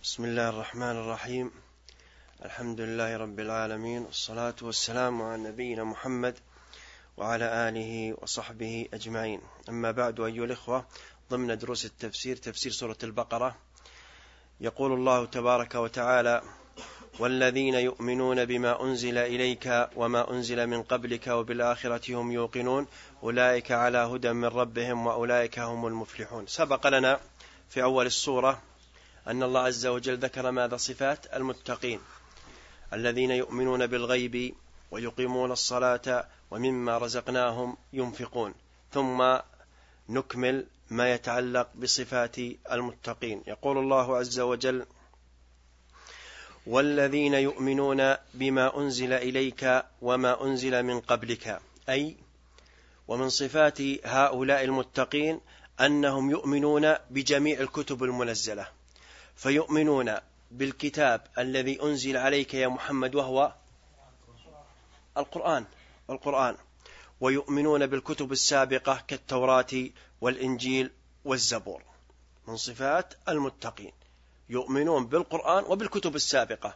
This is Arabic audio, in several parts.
بسم الله الرحمن الرحيم. الحمد لله رب العالمين، والصلاة والسلام على نبينا محمد وعلى آله وصحبه أجمعين. أما بعد، أيها الإخوة، ضمن دروس التفسير تفسير سورة البقرة، يقول الله تبارك وتعالى: والذين يؤمنون بما أنزل إليك وما أنزل من قبلك وبالآخرة هم يوقنون أولئك على هدى من ربهم وأولئك هم المفلحون. سبق لنا في أول السورة أن الله عز وجل ذكر ماذا؟ صفات المتقين الذين يؤمنون بالغيب ويقيمون الصلاة ومما رزقناهم ينفقون. ثم نكمل ما يتعلق بصفات المتقين. يقول الله عز وجل: والذين يؤمنون بما أنزل إليك وما أنزل من قبلك، أي ومن صفات هؤلاء المتقين أنهم يؤمنون بجميع الكتب المنزلة، فيؤمنون بالكتاب الذي أنزل عليك يا محمد وهو القرآن، ويؤمنون بالكتب السابقة كالتوراة والإنجيل والزبور. من صفات المتقين يؤمنون بالقرآن وبالكتب السابقة.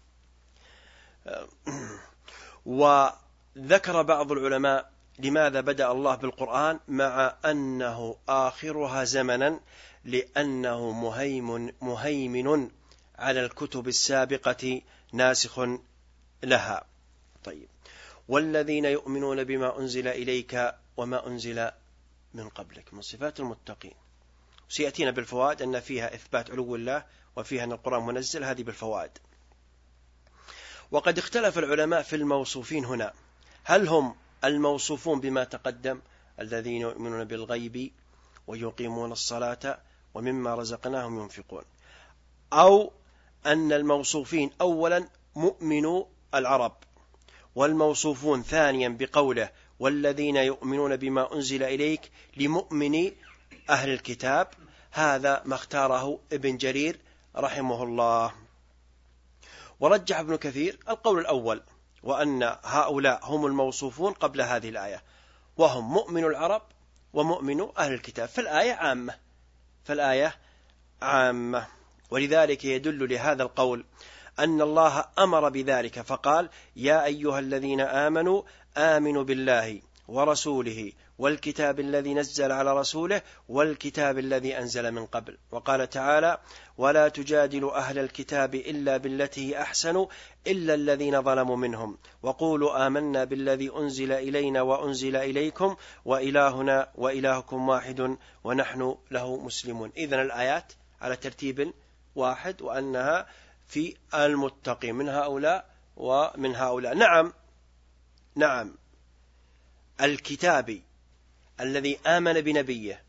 وذكر بعض العلماء لماذا بدأ الله بالقرآن مع أنه آخرها زمنا، لأنه مهيمن على الكتب السابقة ناسخ لها. طيب، والذين يؤمنون بما أنزل إليك وما أنزل من قبلك من صفات المتقين. سيأتينا بالفوائد أن فيها إثبات علو الله وفيها أن القرآن منزل، هذه بالفوائد. وقد اختلف العلماء في الموصوفين هنا، هل هم الموصوفون بما تقدم الذين يؤمنون بالغيب ويقيمون الصلاة ومما رزقناهم ينفقون، أو أن الموصوفين أولا مؤمنو العرب، والموصوفون ثانيا بقوله والذين يؤمنون بما أنزل إليك لمؤمني أهل الكتاب. هذا ما اختاره ابن جرير رحمه الله. ورجح ابن كثير القول الأول، وأن هؤلاء هم الموصوفون قبل هذه الآية، وهم مؤمن العرب ومؤمن أهل الكتاب. فالآية عامة. ولذلك يدل لهذا القول أن الله أمر بذلك فقال: يا أيها الذين آمنوا آمنوا بالله ورسوله والكتاب الذي نزل على رسوله والكتاب الذي أنزل من قبل. وقال تعالى: ولا تجادلوا أهل الكتاب إلا بالتي هي أحسن إلا الذين ظلموا منهم وقولوا آمنا بالذي أنزل إلينا وأنزل إليكم وإلهنا وإلهكم واحد ونحن له مسلمون. إذن الآيات على ترتيب واحد، وأنها في المتقين من هؤلاء ومن هؤلاء. نعم، الكتاب الذي آمن بنبيه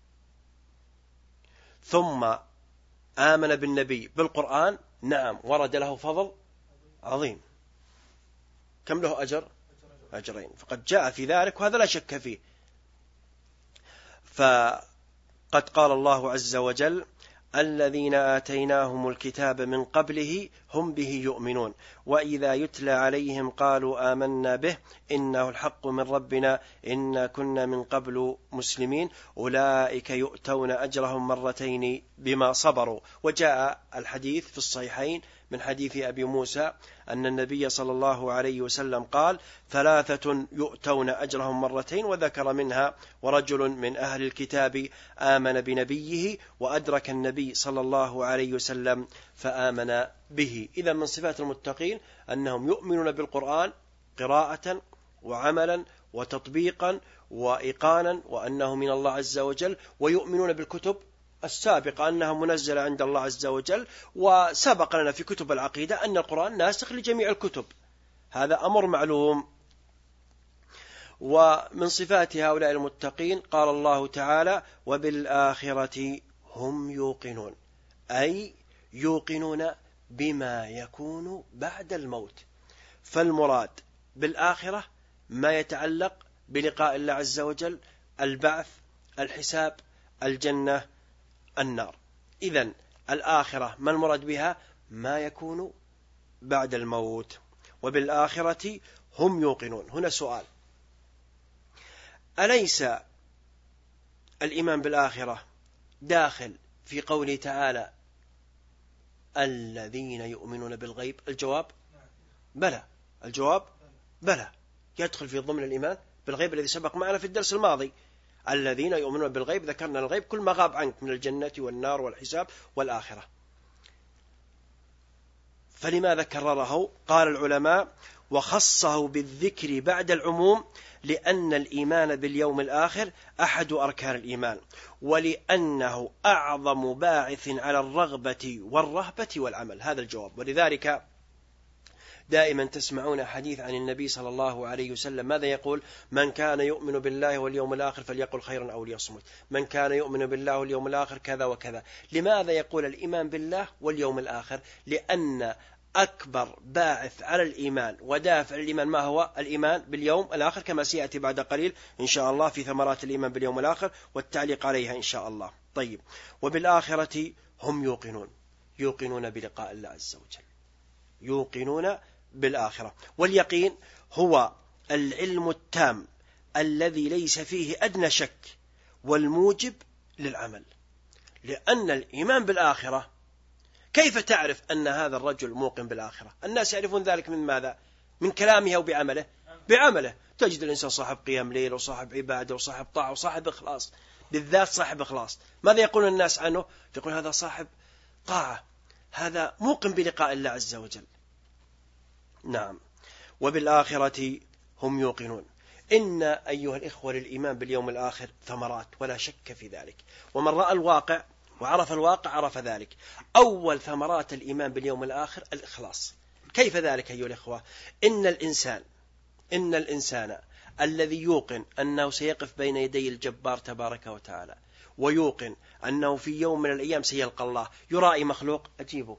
ثم آمن بالنبي بالقرآن، نعم، ورد له فضل عظيم. كم له أجر؟ أجرين، فقد جاء في ذلك، وهذا لا شك فيه. فقد قال الله عز وجل: الذين آتيناهم الكتاب من قبله هم به يؤمنون وإذا يتلى عليهم قالوا آمنا به إنه الحق من ربنا إنا كنا من قبل مسلمين أولئك يؤتون أجرهم مرتين بما صبروا. وجاء الحديث في الصحيحين من حديث أبي موسى أن النبي صلى الله عليه وسلم قال: ثلاثة يؤتون أجرهم مرتين، وذكر منها ورجل من أهل الكتاب آمن بنبيه وأدرك النبي صلى الله عليه وسلم فآمن به. إذا من صفات المتقين أنهم يؤمنون بالقرآن قراءة وعملا وتطبيقا وإيقانا وأنه من الله عز وجل، ويؤمنون بالكتب السابقة أنها منزلة عند الله عز وجل. وسبق لنا في كتب العقيدة أن القرآن ناسخ لجميع الكتب، هذا أمر معلوم. ومن صفات هؤلاء المتقين قال الله تعالى: وبالآخرة هم يوقنون، أي يوقنون بما يكون بعد الموت. فالمراد بالآخرة ما يتعلق بلقاء الله عز وجل، البعث، الحساب، الجنة، النار. إذن الآخرة ما المراد بها؟ ما يكون بعد الموت. وبالآخرة هم يوقنون. هنا سؤال: أليس الإيمان بالآخرة داخل في قوله تعالى الذين يؤمنون بالغيب؟ الجواب بلى. الجواب بلى، يدخل في ضمن الإيمان بالغيب الذي سبق معنا في الدرس الماضي. الذين يؤمنون بالغيب، ذكرنا الغيب كل ما غاب عنك من الجنة والنار والحساب والآخرة. فلماذا كرره؟ قال العلماء: وخصه بالذكر بعد العموم لأن الإيمان باليوم الآخر أحد أركان الإيمان، ولأنه أعظم باعث على الرغبة والرهبة والعمل. هذا الجواب. ولذلك دائما تسمعون حديث عن النبي صلى الله عليه وسلم ماذا يقول؟ من كان يؤمن بالله واليوم الآخر فليقل خيرا أو ليصمت، من كان يؤمن بالله واليوم الآخر كذا وكذا. لماذا يقول الإيمان بالله واليوم الآخر؟ لأن أكبر باعث على الإيمان ودافع الإيمان ما هو؟ الإيمان باليوم الآخر، كما سيأتي بعد قليل إن شاء الله في ثمرات الإيمان باليوم الآخر والتعليق عليها إن شاء الله. طيب، وبالآخرة هم يوقنون بلقاء الله عز وجل، يوقنون بالآخرة. واليقين هو العلم التام الذي ليس فيه أدنى شك والموجب للعمل. لأن الإيمان بالآخرة، كيف تعرف أن هذا الرجل موقن بالآخرة؟ الناس يعرفون ذلك من ماذا؟ من كلامه أو بعمله؟ بعمله. تجد الإنسان صاحب قيام ليل وصاحب عبادة وصاحب طاعة وصاحب إخلاص، بالذات صاحب إخلاص. ماذا يقول الناس عنه؟ يقول هذا صاحب طاعة، هذا موقن بلقاء الله عز وجل. نعم. وبالآخرة هم يوقنون. إن أيها الإخوة للإيمان باليوم الآخر ثمرات ولا شك في ذلك، ومن رأى الواقع وعرف الواقع عرف ذلك. أول ثمرات الإيمان باليوم الآخر الإخلاص. كيف ذلك أيها الإخوة؟ إن الإنسان الذي يوقن أنه سيقف بين يدي الجبار تبارك وتعالى، ويوقن أنه في يوم من الأيام سيلقى الله، يرائي مخلوق؟ أجيبه،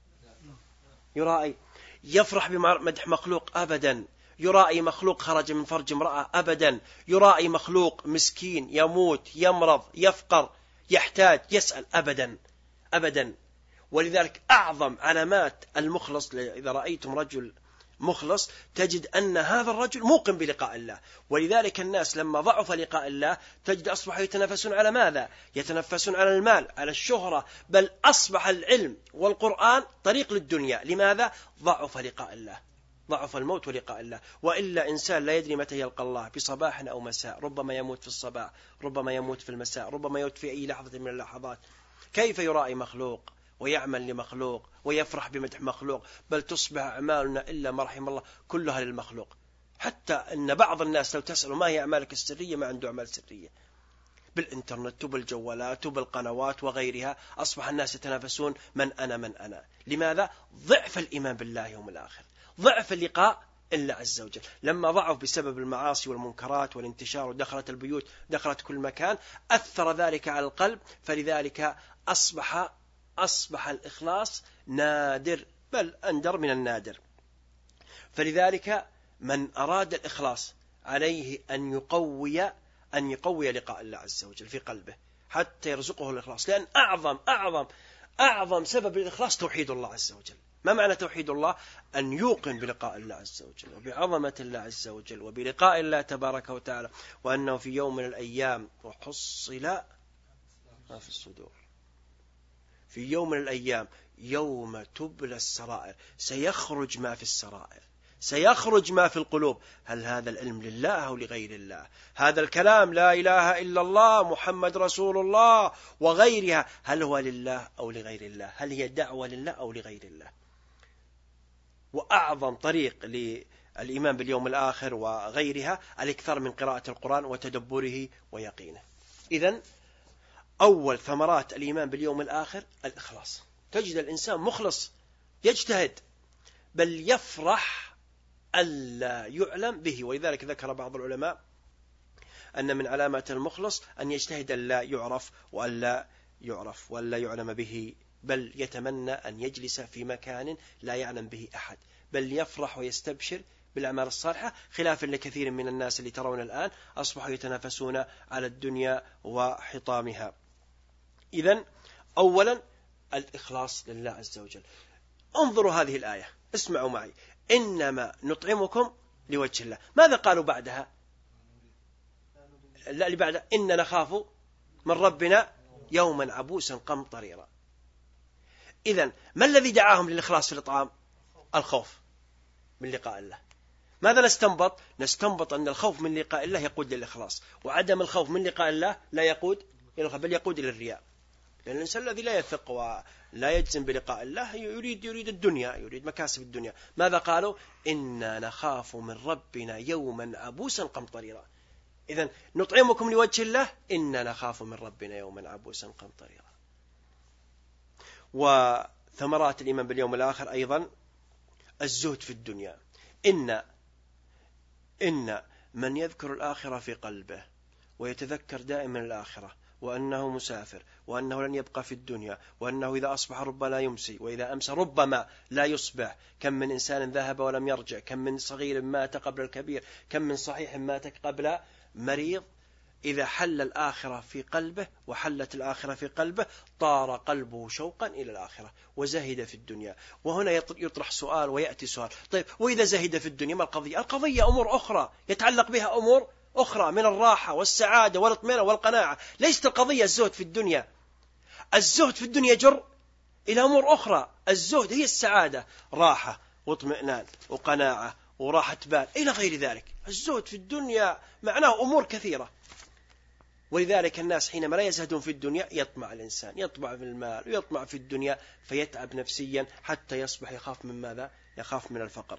يرائي؟ يفرح بمدح مخلوق؟ أبدا. يرائي مخلوق خرج من فرج امرأة؟ أبدا. يرائي مخلوق مسكين يموت يمرض يفقر يحتاج يسأل؟ أبدا أبدا. ولذلك أعظم علامات المخلص، إذا رأيتم رجل مخلص تجد أن هذا الرجل موقن بلقاء الله. ولذلك الناس لما ضعف لقاء الله تجد أصبحوا يتنافسون على ماذا؟ يتنافسون على المال، على الشهرة، بل أصبح العلم والقرآن طريق للدنيا. لماذا؟ ضعف لقاء الله، ضعف الموت ولقاء الله. وإلا إنسان لا يدري متى يلقى الله، بصباح أو مساء، ربما يموت في الصباح، ربما يموت في المساء، ربما يموت في أي لحظة من اللحظات. كيف يرائي مخلوق ويعمل لمخلوق ويفرح بمدح مخلوق؟ بل تصبح أعمالنا إلا ما رحم الله كلها للمخلوق. حتى أن بعض الناس لو تسألوا ما هي أعمالك السرية ما عنده أعمال سرية. بالإنترنت وبالجوالات وبالقنوات وغيرها أصبح الناس يتنافسون من أنا. لماذا؟ ضعف الإيمان بالله يوم الآخر، ضعف اللقاء إلا عز وجل. لما ضعف بسبب المعاصي والمنكرات والانتشار ودخلت البيوت، دخلت كل مكان، أثر ذلك على القلب. فلذلك أصبح الإخلاص نادر، بل أندر من النادر. فلذلك من أراد الإخلاص عليه أن يقوي لقاء الله عز وجل في قلبه حتى يرزقه الإخلاص. لأن أعظم سبب للإخلاص توحيد الله عز وجل. ما معنى توحيد الله؟ أن يوقن بلقاء الله عز وجل وبعظمة الله عز وجل وبلقاء الله تبارك وتعالى، وأنه في يوم من الأيام وحصل ما في الصدور. في يوم من الأيام يوم تبلى السرائر سيخرج ما في السرائر، سيخرج ما في القلوب. هل هذا العلم لله أو لغير الله؟ هذا الكلام لا إله إلا الله محمد رسول الله وغيرها، هل هو لله أو لغير الله؟ هل هي دعوة لله أو لغير الله؟ وأعظم طريق للإيمان باليوم الآخر وغيرها الإكثار من قراءة القرآن وتدبره ويقينه. إذن أول ثمرات الإيمان باليوم الآخر الإخلاص. تجد الإنسان مخلص يجتهد، بل يفرح ألا يعلم به. ولذلك ذكر بعض العلماء أن من علامات المخلص أن يجتهد ألا يعرف وألا يعلم به، بل يتمنى أن يجلس في مكان لا يعلم به أحد، بل يفرح ويستبشر بالأعمال الصالحة، خلافا لكثير من الناس اللي ترون الآن أصبحوا يتنافسون على الدنيا وحطامها. إذن أولا الإخلاص لله عز وجل. انظروا هذه الآية، اسمعوا معي: إنما نطعمكم لوجه الله. ماذا قالوا بعدها؟ لا، اللي بعدها إن نخاف من ربنا يوما عبوسا قمطريرا. إذن ما الذي دعاهم للإخلاص في الإطعام؟ الخوف من لقاء الله. ماذا نستنبط؟ نستنبط أن الخوف من لقاء الله يقود للإخلاص، وعدم الخوف من لقاء الله لا يقود إلى الخوف بل يقود إلى الرياء. لأن الإنسان الذي لا يثق ولا يجزم بلقاء الله يريد الدنيا، يريد مكاسب الدنيا. ماذا قالوا؟ إنا نخاف من ربنا يوما عبوسا قمطريرا. إذن نطعمكم لوجه الله، إنا نخاف من ربنا يوما عبوسا قمطريرا. وثمرات الإيمان باليوم الآخر أيضا الزهد في الدنيا. إن من يذكر الآخرة في قلبه ويتذكر دائما الآخرة وأنه مسافر وأنه لن يبقى في الدنيا وأنه إذا أصبح ربما لا يمسي وإذا أمسى ربما لا يصبح، كم من إنسان ذهب ولم يرجع، كم من صغير مات قبل الكبير، كم من صحيح مات قبل مريض. إذا حل الآخرة في قلبه وحلت الآخرة في قلبه طار قلبه شوقا إلى الآخرة وزهد في الدنيا. وهنا يطرح سؤال ويأتي سؤال، طيب وإذا زهد في الدنيا ما القضية؟ القضية أمور أخرى يتعلق بها أمور أخرى من الراحة والسعادة والاطمئنان والقناعة. ليست القضية الزهد في الدنيا. الزهد في الدنيا جر إلى أمور أخرى. الزهد هي السعادة، راحة واطمئنان وقناعة وراحة بال إلى غير ذلك. الزهد في الدنيا معناه أمور كثيرة. ولذلك الناس حينما لا يزهدون في الدنيا يطمع الإنسان، يطمع في المال ويطمع في الدنيا فيتعب نفسيا حتى يصبح يخاف من ماذا؟ يخاف من الفقر.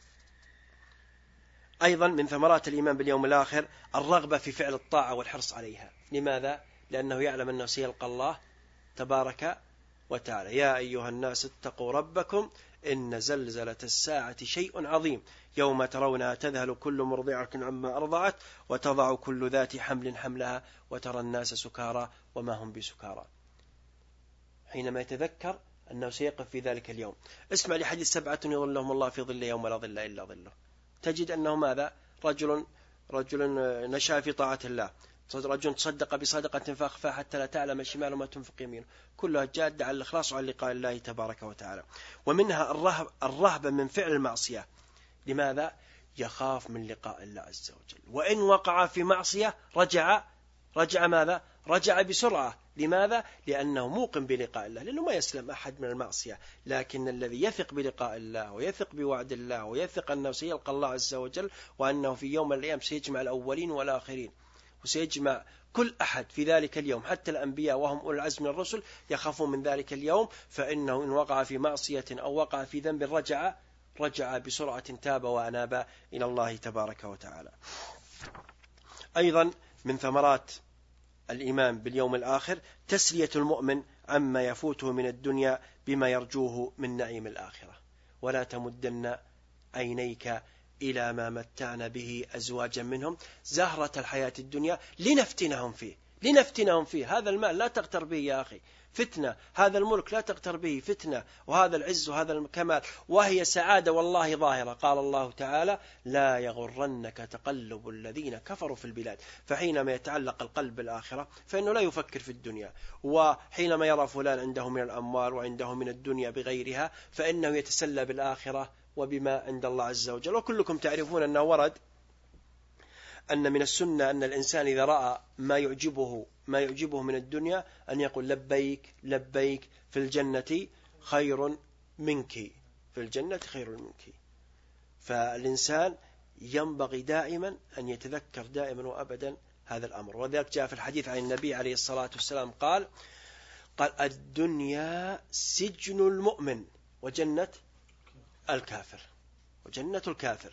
أيضا من ثمرات الإيمان باليوم الآخر الرغبة في فعل الطاعة والحرص عليها. لماذا؟ لأنه يعلم أنه سيلقى الله تبارك وتعالى. يا أيها الناس اتقوا ربكم إن زلزلة الساعة شيء عظيم يوم ترونها تذهل كل مرضعة عما أرضعت وتضع كل ذات حمل حملها وترى الناس سكارى وما هم بسكارى. حينما يتذكر أنه سيقف في ذلك اليوم. اسمع لحديث 7 يظلهم الله في ظله يوم لا ظل إلا ظله. تجد أنه ماذا؟ رجل نشأ في طاعة الله، رجل تصدق بصدقة فأخفى حتى لا تعلم شماله ما تنفق يمينه، كلها جادة على الإخلاص وعلى لقاء الله تبارك وتعالى. ومنها الرهبة من فعل المعصية. لماذا؟ يخاف من لقاء الله عز وجل، وإن وقع في معصية رجع ماذا؟ رجع بسرعة. لماذا؟ لأنه موقن بلقاء الله، لأنه ما يسلم أحد من المعصية. لكن الذي يثق بلقاء الله ويثق بوعد الله ويثق أنه سيلقى الله عز وجل وأنه في يوم من الأيام سيجمع الأولين والآخرين وسيجمع كل أحد في ذلك اليوم حتى الأنبياء وهم أولو العزم من الرسل يخافون من ذلك اليوم، فإنه إن وقع في معصية أو وقع في ذنب رجع بسرعة، تاب وأناب إلى الله تبارك وتعالى. أيضا من ثمرات الإيمان باليوم الآخر تسلية المؤمن عما يفوته من الدنيا بما يرجوه من نعيم الآخرة. ولا تمدن عينيك إلى ما متعنا به أزواجا منهم زهرة الحياة الدنيا لنفتنهم فيه. هذا المال لا تغتر به يا أخي، فتنة. هذا الملك لا تغتر به، فتنة. وهذا العز وهذا الكمال وهي سعادة والله ظاهرة. قال الله تعالى لا يغرنك تقلب الذين كفروا في البلاد. فحينما يتعلق القلب بالآخرة فإنه لا يفكر في الدنيا. وحينما يرى فلان عنده من الأموال وعنده من الدنيا بغيرها فإنه يتسلى بالآخرة وبما عند الله عز وجل. وكلكم تعرفون أنه ورد أن من السنة أن الإنسان إذا رأى ما يعجبه من الدنيا أن يقول لبيك لبيك في الجنة خير منك. فالإنسان ينبغي دائما أن يتذكر دائما وأبدا هذا الأمر. وذلك جاء في الحديث عن النبي عليه الصلاة والسلام قال الدنيا سجن المؤمن وجنة الكافر.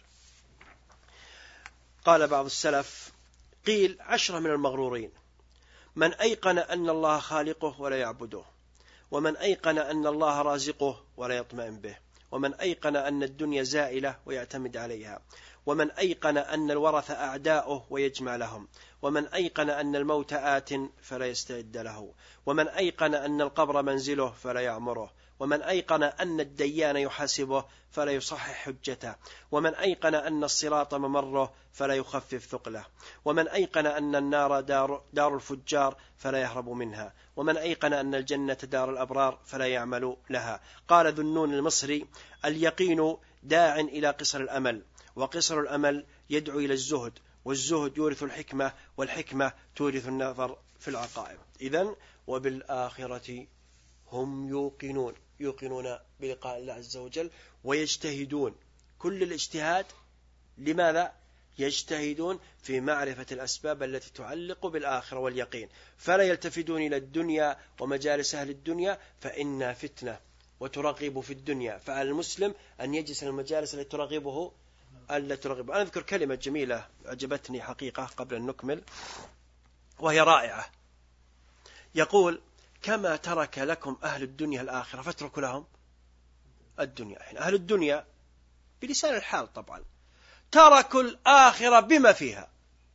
قال بعض السلف قيل 10 من المغرورين: من أيقن أن الله خالقه ولا يعبده، ومن أيقن أن الله رازقه ولا يطمئن به، ومن أيقن أن الدنيا زائلة ويعتمد عليها، ومن أيقن أن الورث أعداؤه ويجمع لهم، ومن أيقن أن الموت آت فلا يستعد له، ومن أيقن أن القبر منزله فلا يعمره، ومن أيقن أن الديان يحاسبه فلا يصحح حجته، ومن أيقن أن الصراط ممره فلا يخفف ثقله، ومن أيقن أن النار دار الفجار فلا يهرب منها، ومن أيقن أن الجنة دار الأبرار فلا يعمل لها. قال ذو النون المصري: اليقين داع إلى قصر الأمل، وقصر الأمل يدعو إلى الزهد، والزهد يورث الحكمة، والحكمة تورث النظر في العقائد. إذن وبالآخرة هم يوقنون بلقاء الله عز وجل ويجتهدون كل الاجتهاد. لماذا؟ يجتهدون في معرفة الأسباب التي تعلق بالآخرة واليقين، فلا يلتفتون إلى الدنيا ومجالس أهل الدنيا فإنها فتنة وترغب في الدنيا، فعلى المسلم أن يجلس المجالس التي ترغبه ألا ترغبه. أنا أذكر كلمة جميلة عجبتني حقيقة قبل أن نكمل وهي رائعة. يقول: كما ترك لكم أهل الدنيا الآخرة فاتركوا لهم الدنيا. أهل الدنيا بلسان الحال طبعا تركوا الآخرة بما فيها،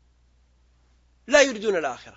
لا يريدون الآخرة،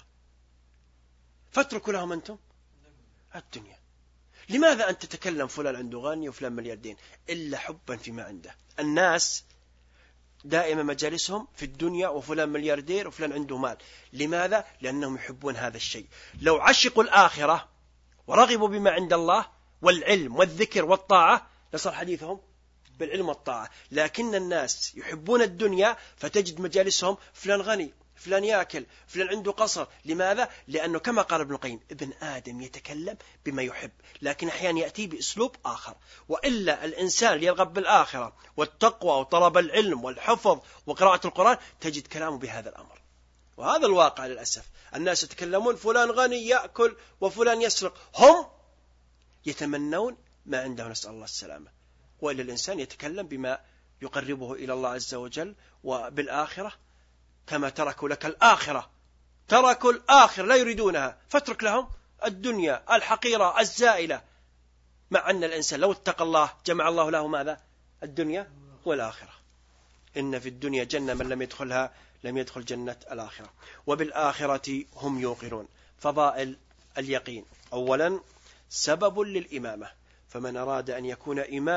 فاتركوا لهم أنتم الدنيا. لماذا أنت تتكلم فلان عنده غني وفلان ملياردين؟ إلا حبا فيما عنده. الناس دائما مجالسهم في الدنيا، وفلان ملياردير وفلان عنده مال. لماذا؟ لأنهم يحبون هذا الشيء. لو عشقوا الآخرة ورغبوا بما عند الله والعلم والذكر والطاعة لصار حديثهم بالعلم والطاعة. لكن الناس يحبون الدنيا، فتجد مجالسهم فلان غني، فلان يأكل، فلان عنده قصر. لماذا؟ لأنه كما قال ابن القيم: ابن آدم يتكلم بما يحب، لكن أحيانا يأتي بأسلوب آخر. وإلا الإنسان اللي يرغب بالآخرة والتقوى وطلب العلم والحفظ وقراءة القرآن تجد كلامه بهذا الأمر. وهذا الواقع للأسف. الناس يتكلمون فلان غني يأكل وفلان يسرق، هم يتمنون ما عنده، نسأل الله السلامة. وإلا الإنسان يتكلم بما يقربه إلى الله عز وجل وبالآخرة. كما تركوا لك الآخرة، تركوا الآخرة لا يريدونها، فاترك لهم الدنيا الحقيرة الزائلة. مع أن الإنسان لو اتقى الله جمع الله له ماذا؟ الدنيا والآخرة. إن في الدنيا جنة من لم يدخلها لم يدخل جنة الآخرة. وبالآخرة هم يوقنون. فضائل اليقين: أولا سبب للإمامة، فمن أراد أن يكون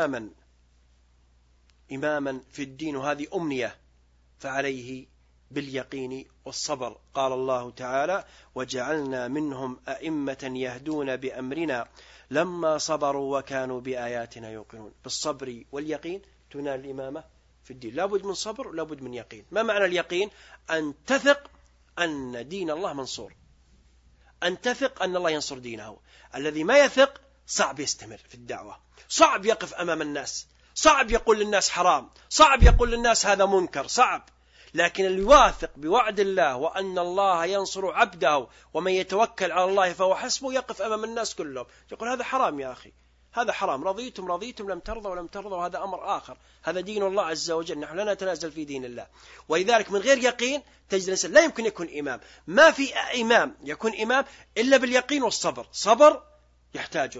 إماما في الدين وهذه أمنية فعليه باليقين والصبر. قال الله تعالى: وجعلنا منهم أئمة يهدون بأمرنا لما صبروا وكانوا بآياتنا يوقنون. بالصبر واليقين تنال الإمامة في الدين. لابد من صبر ولابد من يقين. ما معنى اليقين؟ أن تثق أن دين الله منصور، أن تثق أن الله ينصر دينه. الذي ما يثق صعب يستمر في الدعوة، صعب يقف أمام الناس، صعب يقول للناس حرام، صعب يقول للناس هذا منكر، صعب. لكن اللي واثق بوعد الله وأن الله ينصر عبده ومن يتوكل على الله فهو حسبه، يقف أمام الناس كلهم يقول هذا حرام يا أخي، هذا حرام، رضيتم رضيتم، لم ترضوا لم ترضوا، هذا أمر آخر، هذا دين الله عز وجل، نحن لا نتنازل في دين الله. ولذلك من غير يقين تجد الإنسان لا يمكن يكون إمام. ما في إمام يكون إمام إلا باليقين والصبر. صبر يحتاجه.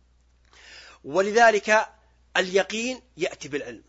ولذلك اليقين يأتي بالعلم،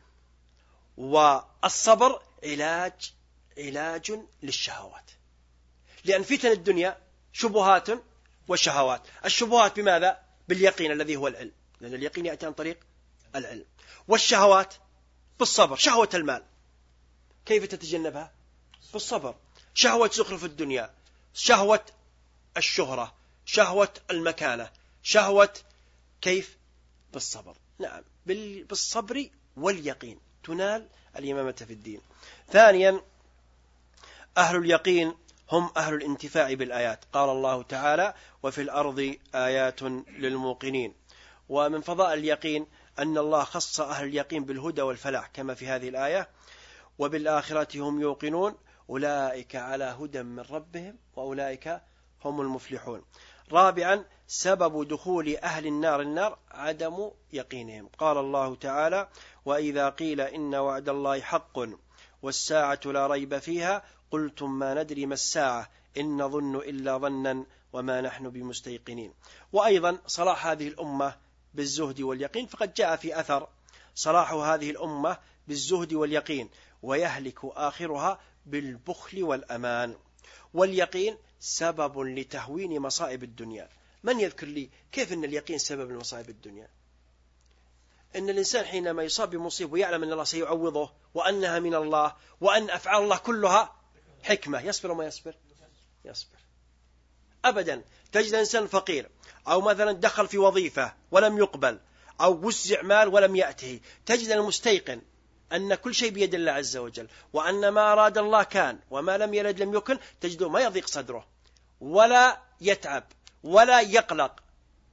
والصبر علاج للشهوات. لأن فتن الدنيا شبهات وشهوات. الشبهات بماذا؟ باليقين الذي هو العلم، لأن اليقين يأتي عن طريق العلم. والشهوات بالصبر. شهوة المال كيف تتجنبها؟ بالصبر. شهوة زخرف الدنيا، شهوة الشهرة، شهوة المكانة، شهوة كيف؟ بالصبر. نعم، بالصبر واليقين تنال الإمامة في الدين. ثانيا أهل اليقين هم أهل الانتفاع بالآيات. قال الله تعالى: وفي الأرض آيات للموقنين. ومن فضائل اليقين أن الله خص أهل اليقين بالهدى والفلاح كما في هذه الآية: وبالآخرة هم يوقنون أولئك على هدى من ربهم وأولئك هم المفلحون. رابعا سبب دخول أهل النار عدم يقينهم. قال الله تعالى: وإذا قيل إن وعد الله حق والساعة لا ريب فيها قلتم ما ندري ما الساعة إن نظن إلا ظنا وما نحن بمستيقنين. وأيضا صلاح هذه الأمة بالزهد واليقين، فقد جاء في أثر صلاح هذه الأمة بالزهد واليقين ويهلك آخرها بالبخل والأمان. واليقين سبب لتهوين مصائب الدنيا. من يذكر لي كيف أن اليقين سبب لمصائب الدنيا؟ إن الإنسان حينما يصاب بمصيبة ويعلم أن الله سيعوضه وأنها من الله وأن أفعال الله كلها حكمة، يصبر وما يصبر؟ يصبر أبدا. تجد إنسان فقير أو مثلا دخل في وظيفة ولم يقبل أو وزع مال ولم يأته، تجد المستيقن أن كل شيء بيد الله عز وجل وأن ما أراد الله كان وما لم يرد لم يكن، تجده ما يضيق صدره ولا يتعب ولا يقلق،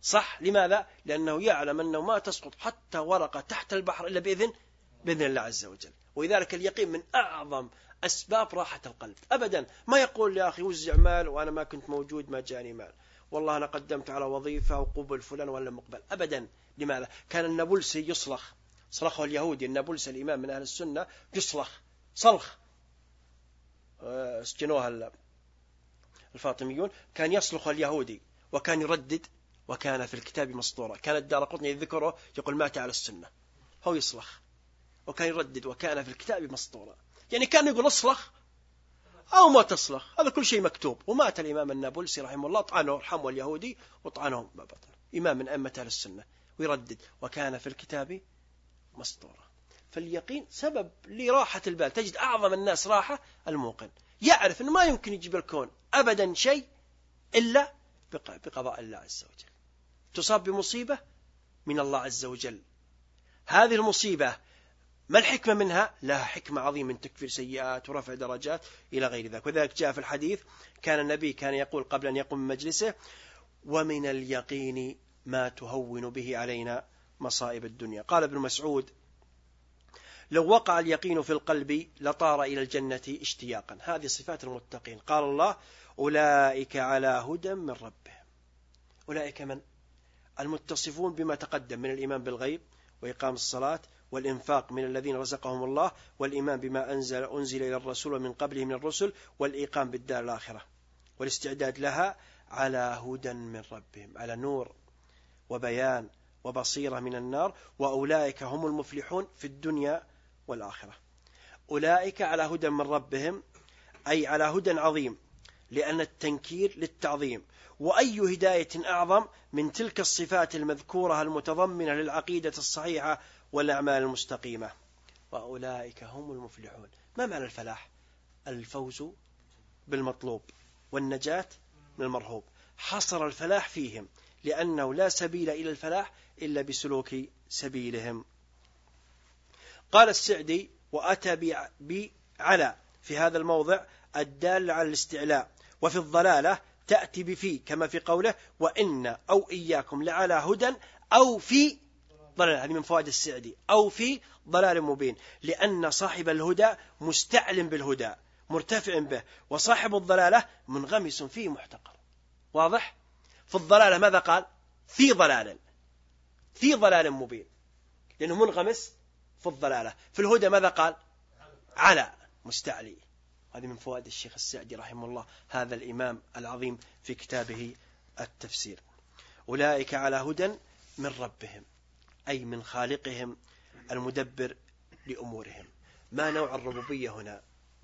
صح؟ لماذا؟ لأنه يعلم أنه ما تسقط حتى ورقة تحت البحر إلا بإذن الله عز وجل. ولذلك اليقين من أعظم أسباب راحة القلب. أبدا ما يقول يا أخي وزع مال وأنا ما كنت موجود ما جاني مال، والله أنا قدمت على وظيفة وقبل فلان ولا مقبل. أبدا. لماذا؟ كان النابلسي يصلخ، صلخه اليهودي النابلسي الإمام من أهل السنة، يصلخ صلخ، سجنوها الفاطميون، كان يصلخ اليهودي وكان يردد، وكان في الكتاب مسطورة. كان الدارقطني يذكره يقول مات على السنة، هو يصلخ وكان يردد وكان في الكتاب مسطورة. يعني كان يقول اصلخ أو ما تصلخ، هذا كل شيء مكتوب. ومات الإمام النابلسي رحمه الله، طعنه رحمه اليهودي وطعنه ببطنه، إمام من أئمة أهل السنة، ويردد وكان في الكتاب مسطورة. فاليقين سبب لراحة البال. تجد أعظم الناس راحة الموقن، يعرف أنه ما يمكن يجيب الكون أبدا شيء إلا بقضاء الله عز وجل. تصاب بمصيبة من الله عز وجل، هذه المصيبة ما الحكمة منها؟ لها حكمة عظيمة من تكفير سيئات ورفع درجات إلى غير ذلك. وذلك جاء في الحديث كان النبي كان يقول قبل أن يقوم من مجلسه: ومن اليقين ما تهون به علينا مصائب الدنيا. قال ابن مسعود: لو وقع اليقين في القلب لطار إلى الجنة اشتياقا. هذه صفات المتقين. قال الله: أولئك على هدى من ربهم. أولئك من؟ المتصفون بما تقدم من الإيمان بالغيب وإقام الصلاة والإنفاق من الذين رزقهم الله، والإيمان بما أنزل إلى الرسول ومن قبله من الرسل، والإيقام بالدار الآخرة والاستعداد لها، على هدى من ربهم، على نور وبيان وبصيرة من النار. وأولئك هم المفلحون في الدنيا والآخرة. أولئك على هدى من ربهم أي على هدى عظيم، لأن التنكير للتعظيم. وأي هداية أعظم من تلك الصفات المذكورة المتضمنة للعقيدة الصحيحة والأعمال المستقيمة. وأولئك هم المفلحون. ما معنى الفلاح؟ الفوز بالمطلوب والنجاة من المرهوب. حصر الفلاح فيهم، لأنه لا سبيل إلى الفلاح إلا بسلوك سبيلهم. قال السعدي: وأتى على في هذا الموضع الدال على الاستعلاء، وفي الضلالة تأتي بفي، كما في قوله: وإن أو إياكم لعلى هدى أو في ضلال. هذه من فوائد السعدي: أو في ضلال مبين، لأن صاحب الهدى مستعلم بالهدى مرتفع به، وصاحب الضلالة منغمس فيه محتقر. واضح؟ في الضلالة ماذا قال؟ في ضلال مبين، لأنه منغمس في الضلالة. في الهدى ماذا قال؟ على مستعلي. هذه من فوائد الشيخ السعدي رحمه الله، هذا الإمام العظيم في كتابه التفسير. أولئك على هدى من ربهم، أي من خالقهم المدبر لأمورهم. ما نوع الربوبية هنا؟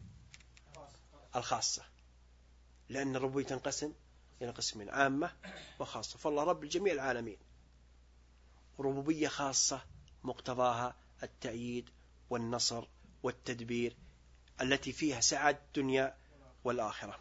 الخاصة، لأن الربوبية تنقسم إلى قسمين: عامة وخاصة. فالله رب الجميع العالمين. ربوبية خاصة مقتضاها التأييد والنصر والتدبير، التي فيها سعادة الدنيا والآخرة.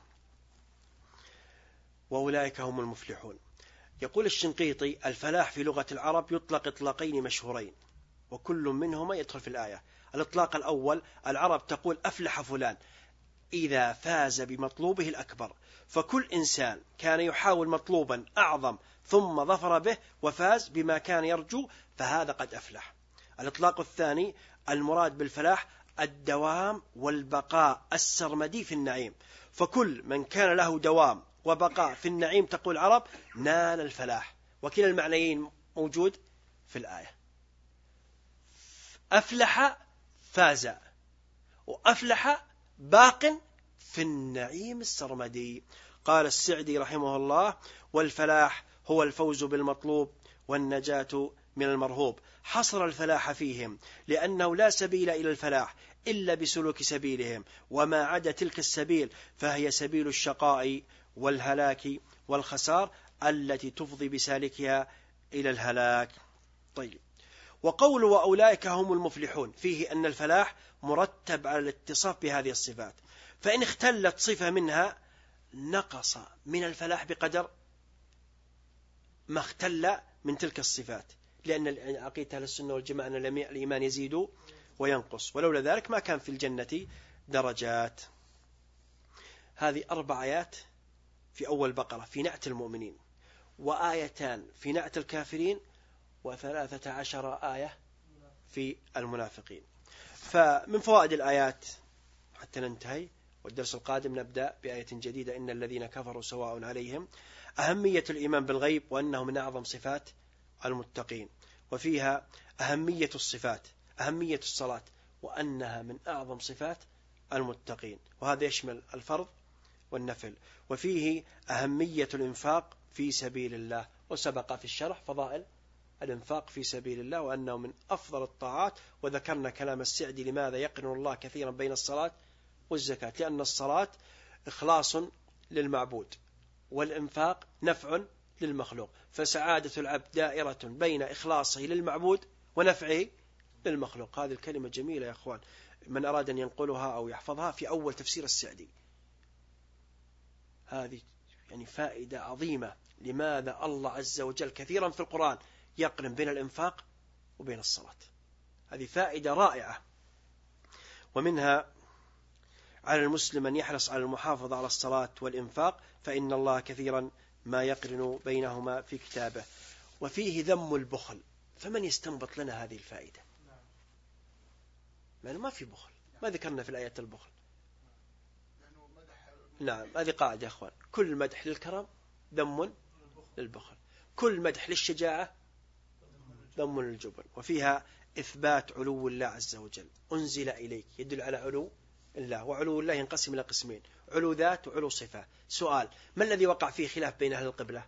وأولئك هم المفلحون. يقول الشنقيطي: الفلاح في لغة العرب يطلق إطلاقين مشهورين، وكل منهما يدخل في الآية. الإطلاق الأول: العرب تقول أفلح فلان إذا فاز بمطلوبه الأكبر، فكل إنسان كان يحاول مطلوبا أعظم ثم ظفر به وفاز بما كان يرجو فهذا قد أفلح. الإطلاق الثاني: المراد بالفلاح الدوام والبقاء السرمدي في النعيم، فكل من كان له دوام وبقاء في النعيم تقول العرب نال الفلاح. وكلا المعنيين موجود في الآية. أفلح فاز، وأفلح باق في النعيم السرمدي. قال السعدي رحمه الله: والفلاح هو الفوز بالمطلوب والنجاة من المرهوب. حصر الفلاح فيهم، لأنه لا سبيل إلى الفلاح إلا بسلوك سبيلهم، وما عدا تلك السبيل فهي سبيل الشقاء والهلاك والخسار التي تفضي بسالكها إلى الهلاك. طيب، وقول وأولئك هم المفلحون فيه أن الفلاح مرتب على الاتصاف بهذه الصفات، فإن اختلت صفة منها نقص من الفلاح بقدر ما اختل من تلك الصفات، لأن عقيدة أهل السنة والجماعة أن الإيمان يزيد وينقص، ولولا ذلك ما كان في الجنة درجات. هذه 4 آيات في أول بقرة في نعت المؤمنين. وآيتان في نعت الكافرين، 13 آية في المنافقين. فمن فوائد الآيات حتى ننتهي، والدرس القادم نبدأ بآية جديدة: إن الذين كفروا سواء عليهم. أهمية الإيمان بالغيب وأنه من أعظم صفات المتقين، وفيها أهمية الصفات، أهمية الصلاة وأنها من أعظم صفات المتقين، وهذا يشمل الفرض والنفل. وفيه أهمية الإنفاق في سبيل الله، وسبق في الشرح فضائل الإنفاق في سبيل الله وأنه من أفضل الطاعات. وذكرنا كلام السعدي: لماذا يقرن الله كثيرا بين الصلاة والزكاة؟ لأن الصلاة إخلاص للمعبود، والإنفاق نفع للمخلوق، فسعادة العبد دائرة بين إخلاصه للمعبود ونفعه للمخلوق. هذه الكلمة جميلة يا أخوان، من أراد أن ينقلها أو يحفظها في أول تفسير السعدي. هذه يعني فائدة عظيمة، لماذا الله عز وجل كثيرا في القرآن يقرن بين الإنفاق وبين الصلاة. هذه فائدة رائعة. ومنها: على المسلم أن يحرص على المحافظة على الصلاة والإنفاق، فإن الله كثيرا ما يقرن بينهما في كتابه. وفيه ذم البخل، فمن يستنبط لنا هذه الفائدة؟ ما في بخل، ما ذكرنا في الآيات البخل. نعم، هذه قاعدة يا أخوان: كل مدح للكرم ذم للبخل، كل مدح للشجاعة ذم للجبن. وفيها إثبات علو الله عز وجل: أنزل إليك، يدل على علو الله، وعلو الله ينقسم إلى قسمين: علو ذات وعلو صفة. سؤال: ما الذي وقع فيه خلاف بين أهل القبلة؟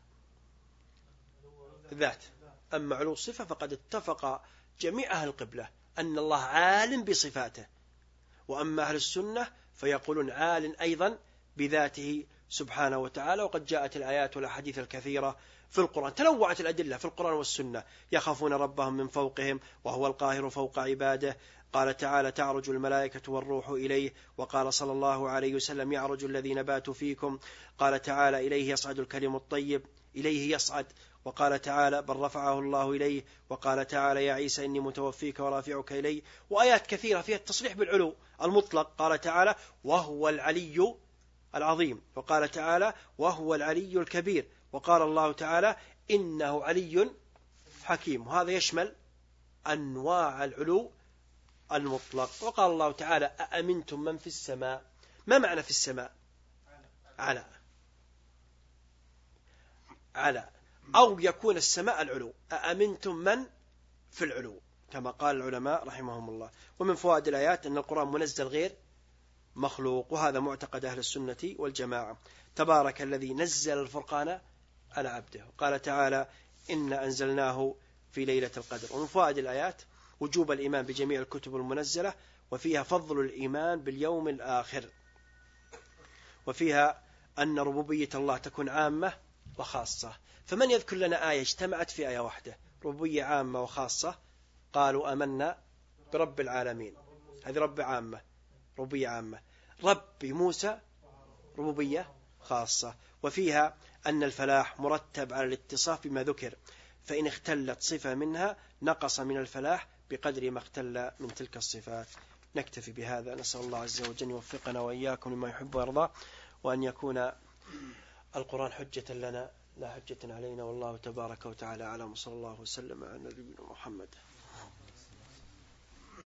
ذات. أما علو الصفة فقد اتفق جميع أهل القبلة أن الله عالم بصفاته. وأما أهل السنة فيقولون عال أيضا بذاته سبحانه وتعالى. وقد جاءت الآيات والأحاديث الكثيرة في القرآن، تنوعت الأدلة في القرآن والسنة: يخافون ربهم من فوقهم وهو القاهر فوق عباده. قال تعالى: تعرج الملائكة والروح إليه. وقال صلى الله عليه وسلم: يعرج الذين باتوا فيكم. قال تعالى: إليه يصعد الكلم الطيب، إليه يصعد. وقال تعالى: بل رفعه الله إليه. وقال تعالى: يا عيسى إني متوفيك ورافعك إليه. وآيات كثيرة فيها التصريح بالعلو المطلق. قال تعالى: وهو العلي العظيم. وقال تعالى: وهو العلي الكبير. وقال الله تعالى: إنه علي حكيم. وهذا يشمل أنواع العلو المطلق. وقال الله تعالى: أأمنتم من في السماء. ما معنى في السماء؟ على، أو يكون السماء العلو. أأمنتم من في العلو، كما قال العلماء رحمهم الله. ومن فوائد الآيات أن القرآن منزل غير مخلوق، وهذا معتقد أهل السنة والجماعة. تبارك الذي نزل الفرقان على عبده. قال تعالى: إن أنزلناه في ليلة القدر. ومن فوائد الآيات وجوب الإيمان بجميع الكتب المنزلة، وفيها فضل الإيمان باليوم الآخر. وفيها أن ربوبية الله تكون عامة وخاصة. فمن يذكر لنا آية اجتمعت في آية واحدة ربوبية عامة وخاصة؟ قالوا: آمنا برب العالمين، هذه ربوبية عامة. رب موسى ربوبية خاصة. وفيها أن الفلاح مرتب على الاتصاف بما ذكر، فإن اختلت صفة منها نقص من الفلاح بقدر ما اختل من تلك الصفات. نكتفي بهذا، نسأل الله عز وجل يوفقنا وإياكم لما يحب ويرضى، وأن يكون القرآن حجة لنا لا حجة علينا. والله تبارك وتعالى أعلم، وصلى الله وسلم على نبينا محمد.